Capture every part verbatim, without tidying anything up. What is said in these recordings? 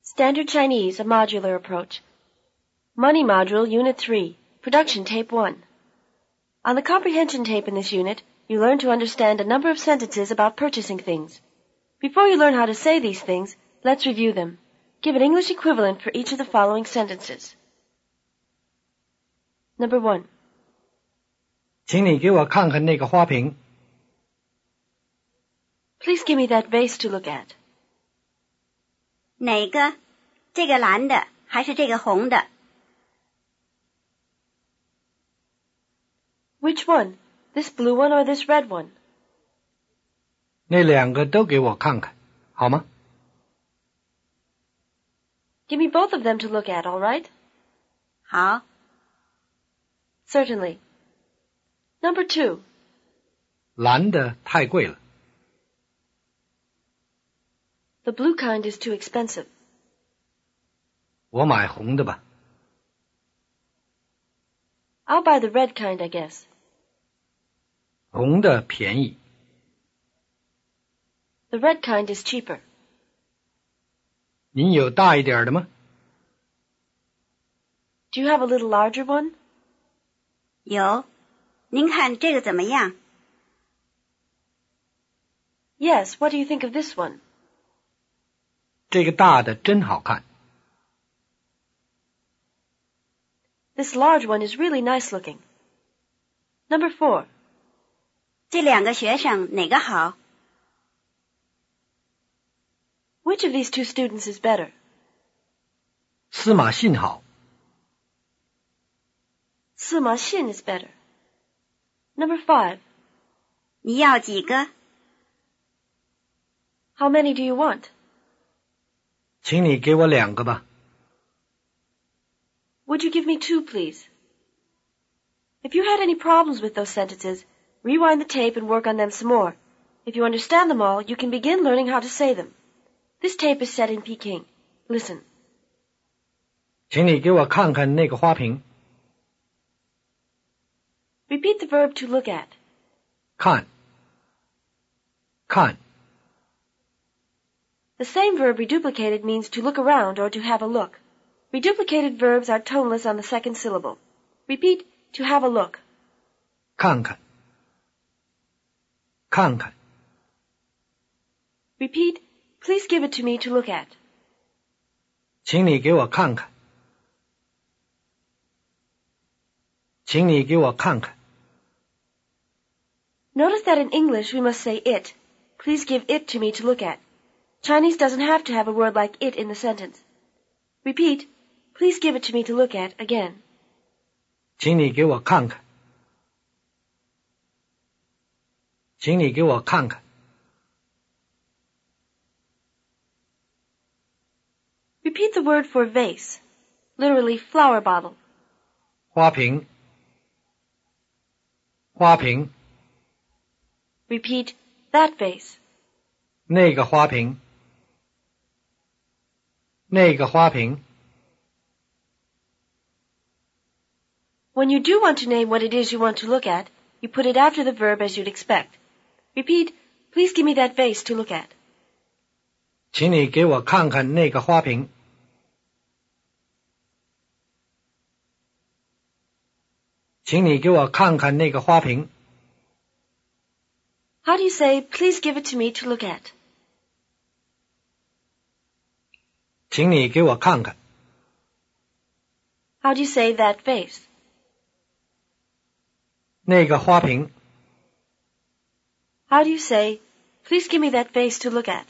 Standard Chinese, a modular approach. Money Module, Unit three, Production Tape one. On the comprehension tape in this unit, you learn to understand a number of sentences about purchasing things. Before you learn how to say these things, let's review them. Give an English equivalent for each of the following sentences. Number one. 请你给我看看那个花瓶。 Please give me that vase to look at. 哪个？这个蓝的还是这个红的？ Which one? This blue one or this red one? 那两个都给我看看，好吗？ Give me both of them to look at, all right? 好。 Certainly. Number two. 蓝的太贵了。 The blue kind is too expensive. 我买红的吧。 I'll buy the red kind, I guess. 红的便宜。 The red kind is cheaper. 您有大一点的吗？ Do you have a little larger one? 有。您看这个怎么样？ Yes, what do you think of this one? 这个大的真好看。 This large one is really nice looking. Number four. 这两个学生哪个好？ Which of these two students is better? 司马信好。 Sima Xin is better. Number five. 你要几个？ How many do you want? 请你给我两个吧。 Would you give me two, please? If you had any problems with those sentences, rewind the tape and work on them some more. If you understand them all, you can begin learning how to say them. This tape is set in Peking. Listen. 请你给我看看那个花瓶。 Repeat the verb to look at. 看。看。 The same verb reduplicated means to look around or to have a look. Reduplicated verbs are toneless on the second syllable. Repeat, to have a look. 看看。看看。 Repeat, please give it to me to look at. 请你给我看看。请你给我看看。 Notice that in English we must say it. Please give it to me to look at. Chinese doesn't have to have a word like it in the sentence. Repeat, please give it to me to look at again. 请你给我看看。请你给我看看。 Repeat the word for vase, literally flower bottle. 花瓶。花瓶。 Repeat, that vase. 那个花瓶。那个花瓶。 When you do want to name what it is you want to look at, you put it after the verb as you'd expect. Repeat, please give me that vase to look at. 请你给我看看那个花瓶。请你给我看看那个花瓶。 How do you say, please give it to me to look at? 请你给我看看。 How do you say that vase? 那个花瓶。 How do you say, please give me that vase to look at?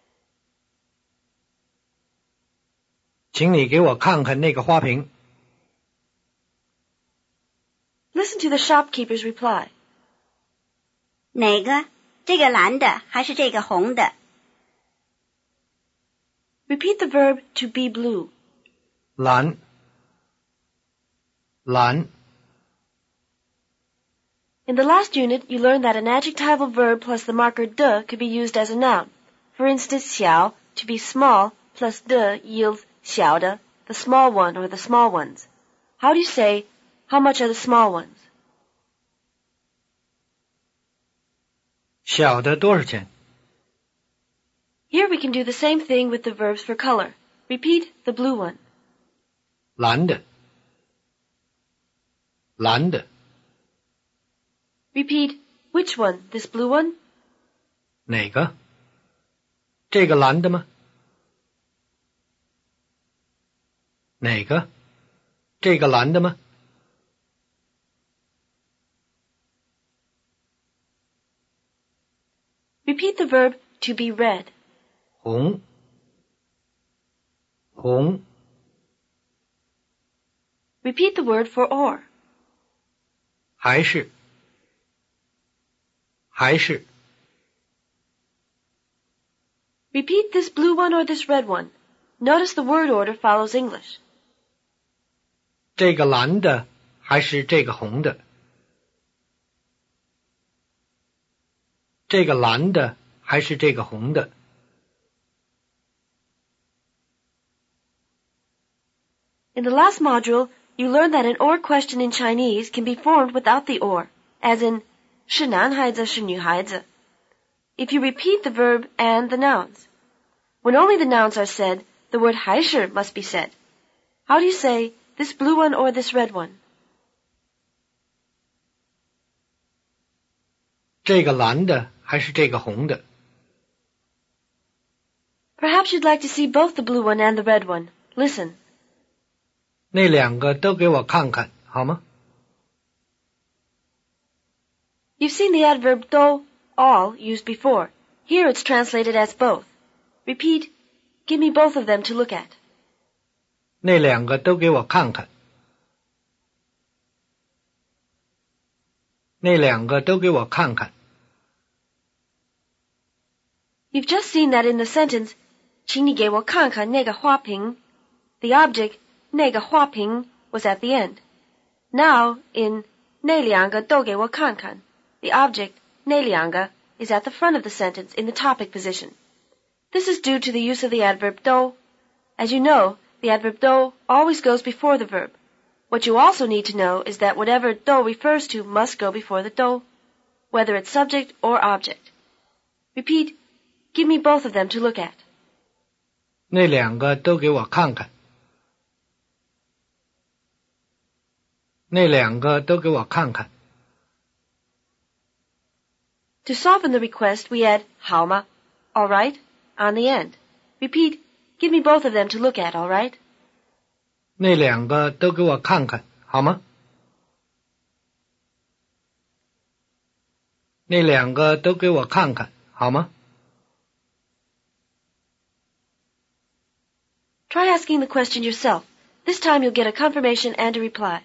请你给我看看那个花瓶。 Listen to the shopkeeper's reply. 哪个？这个蓝的还是这个红的？ Repeat the verb to be blue. 蓝。蓝。 In the last unit, you learned that an adjectival verb plus the marker de could be used as a noun. For instance, xiao, to be small, plus de yields xiao de, the small one or the small ones. How do you say, how much are the small ones? 小的多少钱？ Here we can do the same thing with the verbs for color. Repeat the blue one. 蓝的，蓝的， Repeat which one, this blue one? 哪个？这个蓝的吗？哪个？这个蓝的吗？ Repeat the verb to be red. 红，红， Repeat the word for or. 还是，还是， Repeat this blue one or this red one. Notice the word order follows English. 这个蓝的还是这个红的？这个蓝的还是这个红的？ In the last module, you learned that an or question in Chinese can be formed without the or, as in 是男孩子是女孩子. If you repeat the verb and the nouns. When only the nouns are said, the word 还是 must be said. How do you say this blue one or this red one? 这个蓝的还是这个红的？ Perhaps you'd like to see both the blue one and the red one. Listen. 那两个都给我看看，好吗？ You've seen the adverb do, all, used before. Here it's translated as both. Repeat, give me both of them to look at. 那两个都给我看看。那两个都给我看看。 You've just seen that in the sentence, 请你给我看看那个花瓶. The object, 那个花瓶, was at the end. Now, in 那两个都给我看看, the object, 那两个, is at the front of the sentence in the topic position. This is due to the use of the adverb do. As you know, the adverb do always goes before the verb. What you also need to know is that whatever do refers to must go before the do, whether it's subject or object. Repeat, give me both of them to look at. 那两个都给我看看。那两个都给我看看。 To soften the request, we add 好吗, all right, on the end. Repeat, give me both of them to look at, all right? 那两个都给我看看，好吗？那两个都给我看看，好吗？ Try asking the question yourself. This time you'll get a confirmation and a reply.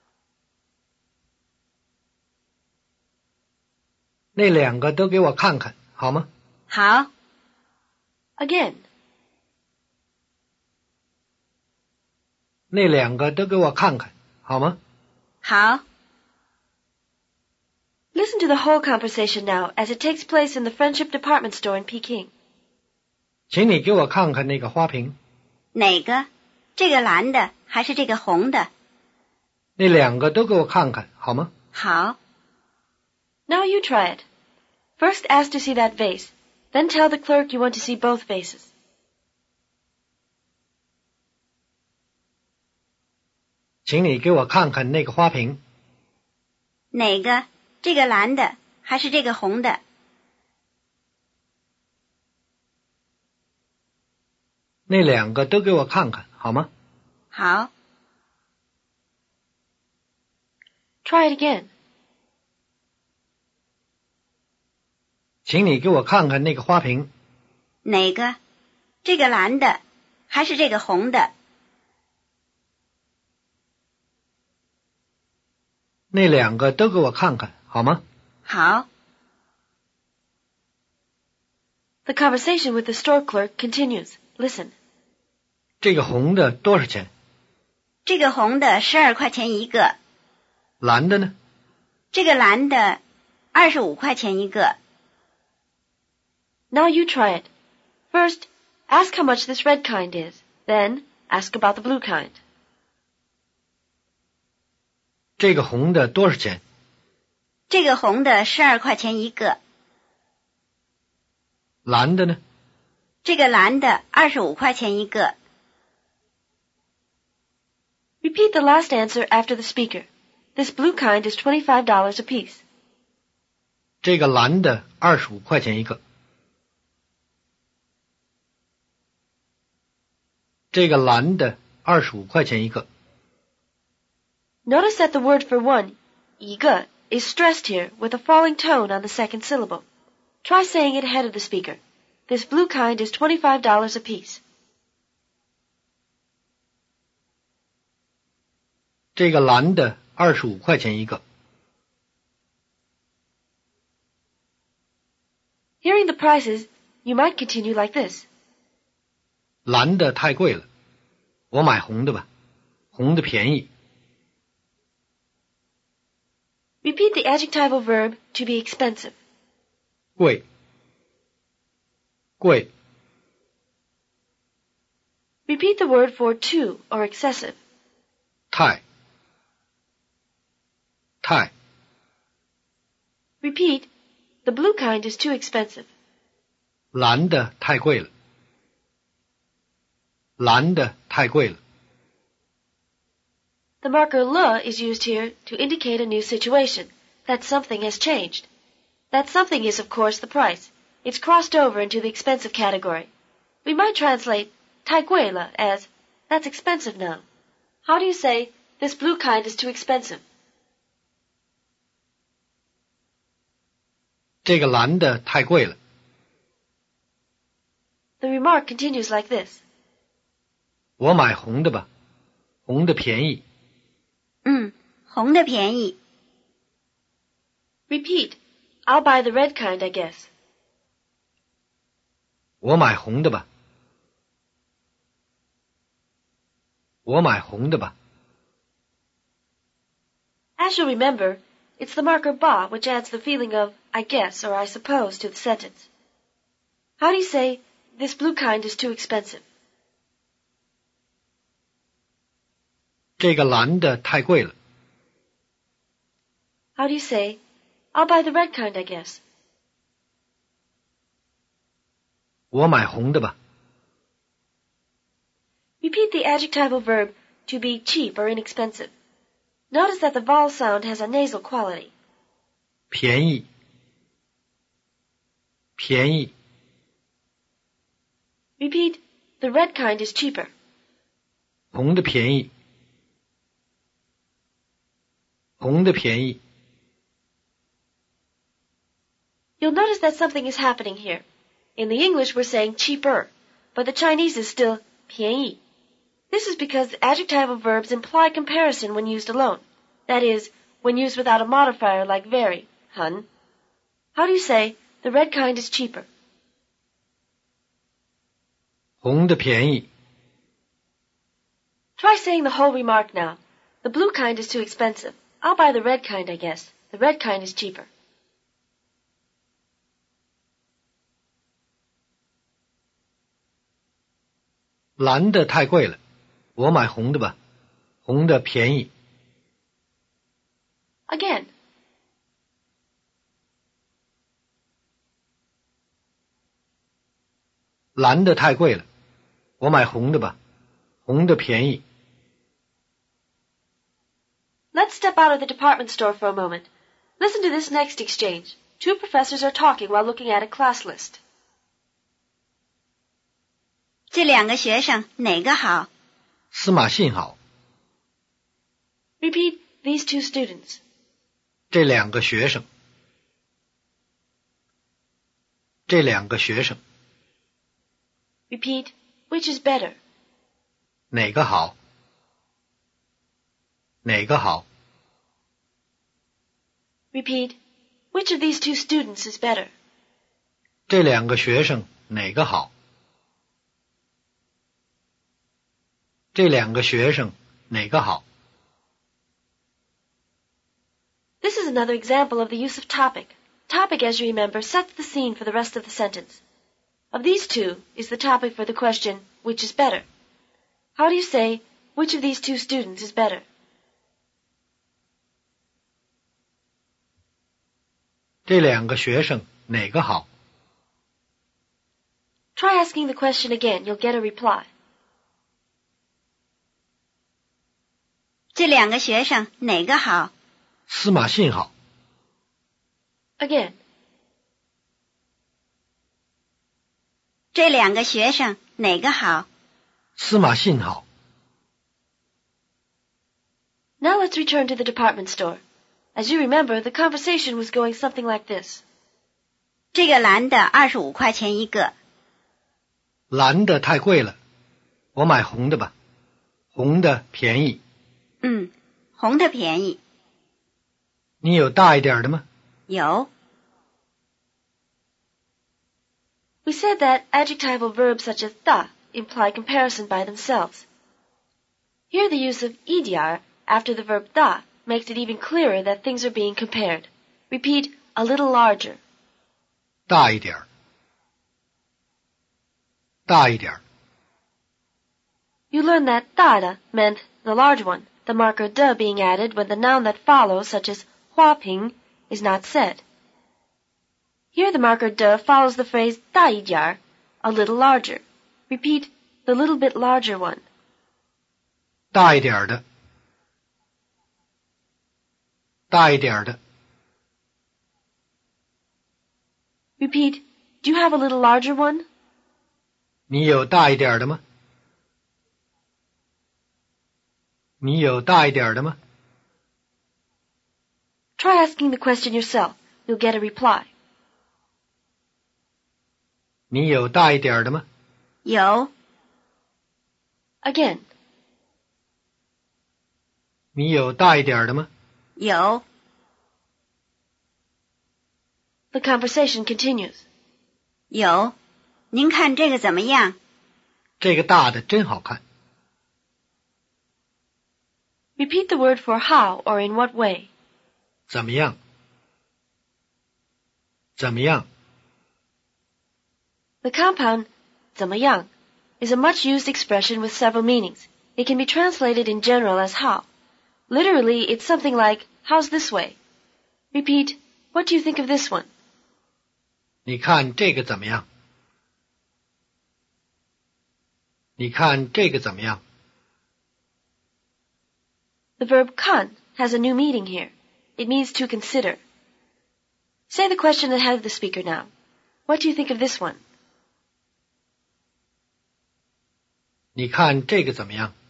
那两个都给我看看，好吗？ 好。 Again. 那两个都给我看看，好吗？ 好。 Listen to the whole conversation now as it takes place in the Friendship Department Store in Peking. 请你给我看看那个花瓶。 哪个？这个蓝的还是这个红的？ 那两个都给我看看，好吗？ 好。 Now you try it. First ask to see that vase, then tell the clerk you want to see both vases. 请你给我看看那个花瓶。 哪个？这个蓝的还是这个红的？ 那两个都给我看看，好吗？ 好。 Try it again. 请你给我看看那个花瓶。 哪个？这个蓝的还是这个红的？ 那两个都给我看看，好吗？ 好。 The conversation with the store clerk continues. Listen. 这个红的多少钱？ 这个红的十二块钱一个。 蓝的呢？ 这个蓝的二十五块钱一个。 Now you try it. First, ask how much this red kind is. Then, ask about the blue kind. 这个红的多少钱？ 这个红的十二块钱一个。 蓝的呢？ 这个蓝的二十五块钱一个。 Repeat the last answer after the speaker. This blue kind is twenty-five dollars apiece. 这个蓝的二十五块钱一个。这个蓝的二十五块钱一个。 Notice that the word for one, 一个, is stressed here with a falling tone on the second syllable. Try saying it ahead of the speaker. This blue kind is twenty-five dollars apiece. 这个蓝的二十五块钱一个。 Hearing the prices, you might continue like this. 蓝的太贵了，我买红的吧，红的便宜。 Repeat the adjectival verb to be expensive. 贵，贵。 Repeat the word for too or excessive. 太，太。 Repeat, the blue kind is too expensive. 蓝的太贵了，蓝的太贵了。 The marker le is used here to indicate a new situation, that something has changed. That something is, of course, the price. It's crossed over into the expensive category. We might translate 太贵了 as, that's expensive now. How do you say, this blue kind is too expensive? 这个蓝的太贵了。 The remark continues like this. 我买红的吧，红的便宜。 嗯，红的便宜。 Repeat, I'll buy the red kind, I guess. 我买红的吧。我买红的吧。 As you'll remember, it's the marker ba which adds the feeling of I guess or I suppose to the sentence. How do you say, this blue kind is too expensive? 这个蓝的太贵了。 How do you say, I'll buy the red kind, I guess? 我买红的吧。 Repeat the adjectival verb to be cheap or inexpensive. Notice that the vowel sound has a nasal quality. 便宜，便宜。 Repeat, the red kind is cheaper. 红的便宜，红的便宜。 You'll notice that something is happening here. In the English, we're saying cheaper, but the Chinese is still 便宜. This is because the adjectival verbs imply comparison when used alone. That is, when used without a modifier like very, 很. How do you say, the red kind is cheaper? 红的便宜。 Try saying the whole remark now. The blue kind is too expensive. I'll buy the red kind, I guess. The red kind is cheaper. 蓝的太贵了，我买红的吧，红的便宜。 Again. 蓝的太贵了，我买红的吧，红的便宜。 Let's step out of the department store for a moment. Listen to this next exchange. Two professors are talking while looking at a class list. 这两个学生哪个好？ 司马信好。 Repeat these two students. 这两个学生。这两个学生。 Repeat, which is better? 哪个好？哪个好？ Repeat, which of these two students is better? 这两个学生哪个好？这两个学生哪个好？ This is another example of the use of topic. Topic, as you remember, sets the scene for the rest of the sentence. Of these two is the topic for the question, which is better? How do you say, which of these two students is better? 这两个学生哪个好？ Try asking the question again. You'll get a reply. 这两个学生哪个好？ 司马信好。 Again. 这两个学生哪个好？ 司马信好。 Now let's return to the department store. As you remember, the conversation was going something like this. 这个蓝的二十五块钱一个。 蓝的太贵了，我买红的吧，红的便宜。 嗯，红的便宜。 你有大一点的吗？ 有。 We said that adjectival verbs such as da imply comparison by themselves. Here the use of idyar after the verb da makes it even clearer that things are being compared. Repeat, a little larger. 大一点，大一点。 You learned that dada meant the large one, the marker de being added when the noun that follows, such as huaping, is not said. Here the marker de follows the phrase 大一点, a little larger. Repeat, the little bit larger one. 大一点的，大一点的。 Repeat, do you have a little larger one? 你有大一点的吗？你有大一点的吗？ Try asking the question yourself. You'll get a reply. 你有大一点的吗？ 有。 Again. 你有大一点的吗？ 有。 The conversation continues. 有。您看这个怎么样？ 这个大的真好看。 Repeat the word for how or in what way. 怎么样？怎么样？ The compound 怎么样 is a much used expression with several meanings. It can be translated in general as how. Literally, it's something like, how's this way? Repeat, what do you think of this one? 你看这个怎么样？你看这个怎么样？ The verb kan has a new meaning here. It means to consider. Say the question ahead of the speaker now. What do you think of this one? 你看这个怎么样？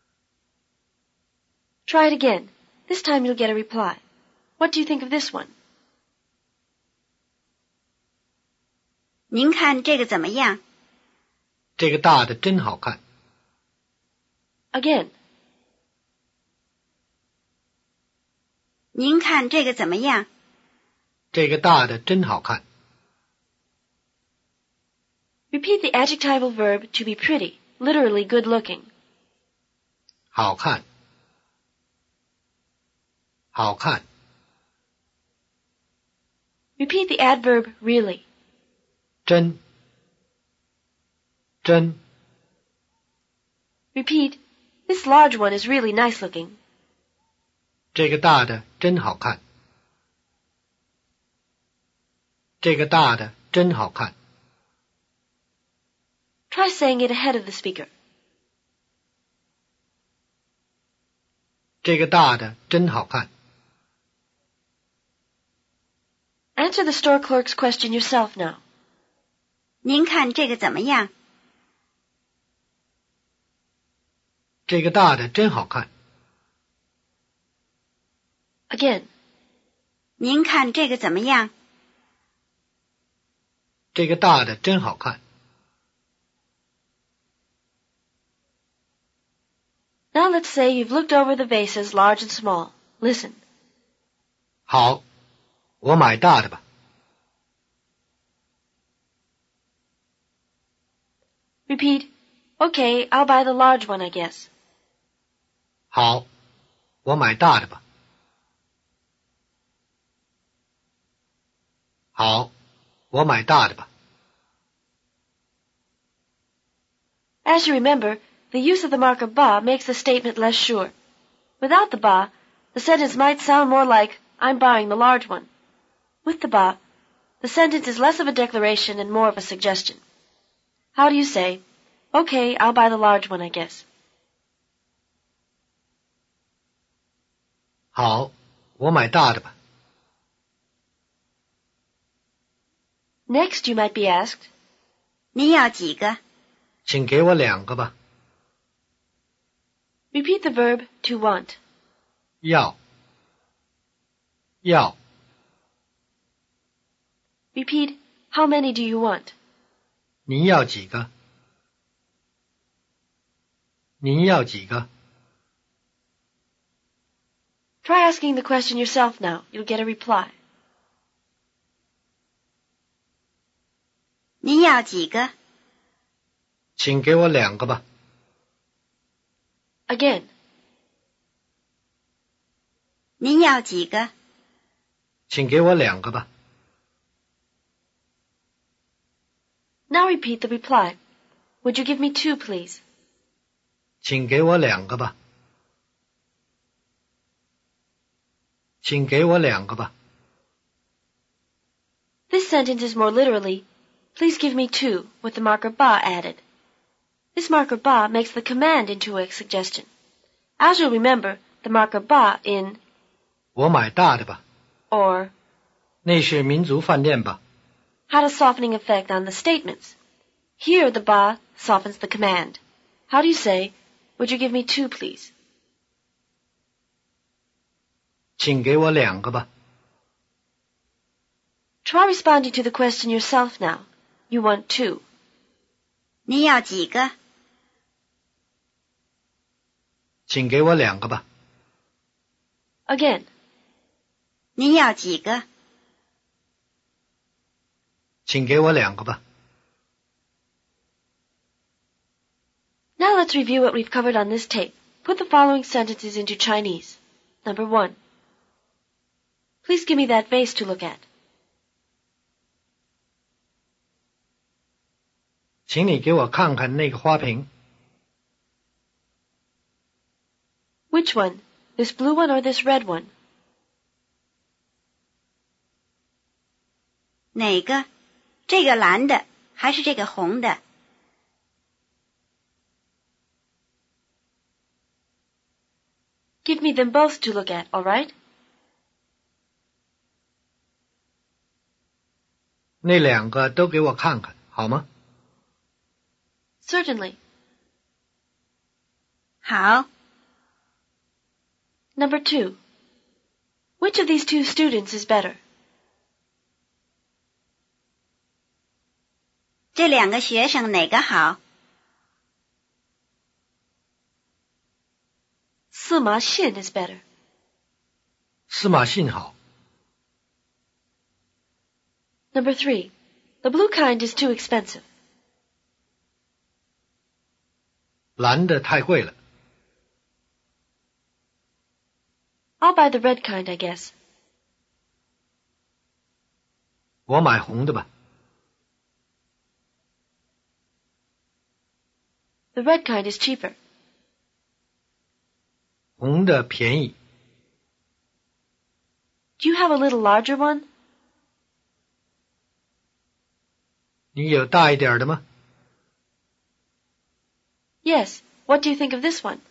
Try it again. This time you'll get a reply. What do you think of this one? 您看这个怎么样？ 这个大的真好看。 Again. 您看这个怎么样？ 这个大的真好看。 Repeat the adjectival verb to be pretty, literally good looking. 好看，好看。 Repeat the adverb really. 真，真。 Repeat, this large one is really nice looking. 这个大的真好看。这个大的真好看。 Try saying it ahead of the speaker. 这个大的真好看。 Answer the store clerk's question yourself now. 您看这个怎么样？ 这个大的真好看。 Again. 您看这个怎么样？ 这个大的真好看。 Now let's say you've looked over the vases, large and small. Listen. 好，我买大的吧。 Repeat, okay, I'll buy the large one, I guess. 好，我买大的吧。 好，我买大的吧。 As you remember, the use of the marker ba makes the statement less sure. Without the ba, the sentence might sound more like, I'm buying the large one. With the ba, the sentence is less of a declaration and more of a suggestion. How do you say, okay, I'll buy the large one, I guess? 好，我买大的吧。 Next, you might be asked, 您要几个？ 请给我两个吧。 repeat the verb to want. 要，要， Repeat, how many do you want? 您要几个？您要几个？ Try asking the question yourself now. You'll get a reply. 您要几个？ 请给我两个吧。 Again, 您要几个？ 请给我两个吧。 now repeat the reply. Would you give me two, please? 请给我两个吧。请给我两个吧。 This sentence is more literally, please give me two, with the marker ba added. This marker ba makes the command into a suggestion. As you'll remember, the marker ba in 我买大的吧。 or 那是民族饭店吧。 had a softening effect on the statements. Here, the ba softens the command. How do you say, would you give me two, please? 请给我两个吧。 Try responding to the question yourself now. You want two. 您要几个？ 请给我两个吧。 Again, 您要几个？ 请给我两个吧。 now let's review what we've covered on this tape. Put the following sentences into Chinese. Number one. Please give me that vase to look at. 请你给我看看那个花瓶。 Which one? This blue one or this red one? 哪个？这个蓝的还是这个红的？ Give me them both to look at, all right? 那两个都给我看看，好吗？ Certainly. 好， Number two. Which of these two students is better? 这两个学生哪个好？ Sima Xin is better. 司马信好。 Number three. The blue kind is too expensive. 蓝的太贵了。 I'll buy the red kind, I guess. 我买红的吧。 The red kind is cheaper. 红的便宜。 Do you have a little larger one? 你有大一点的吗？ Yes. What do you think of this one?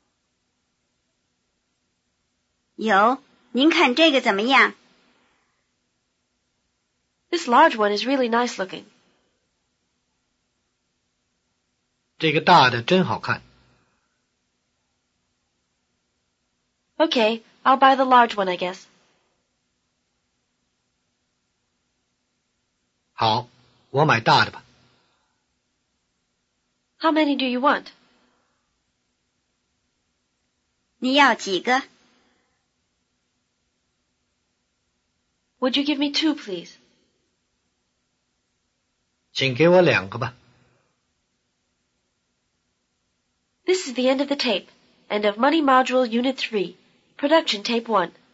有，您看这个怎么样？ This large one is really nice looking. 这个大的真好看。 Okay, I'll buy the large one, I guess. 好，我买大的吧。 How many do you want? 你要几个？ Would you give me two, please? 请给我两个吧。 This is the end of the tape, and of Money Module Unit three, Production Tape one.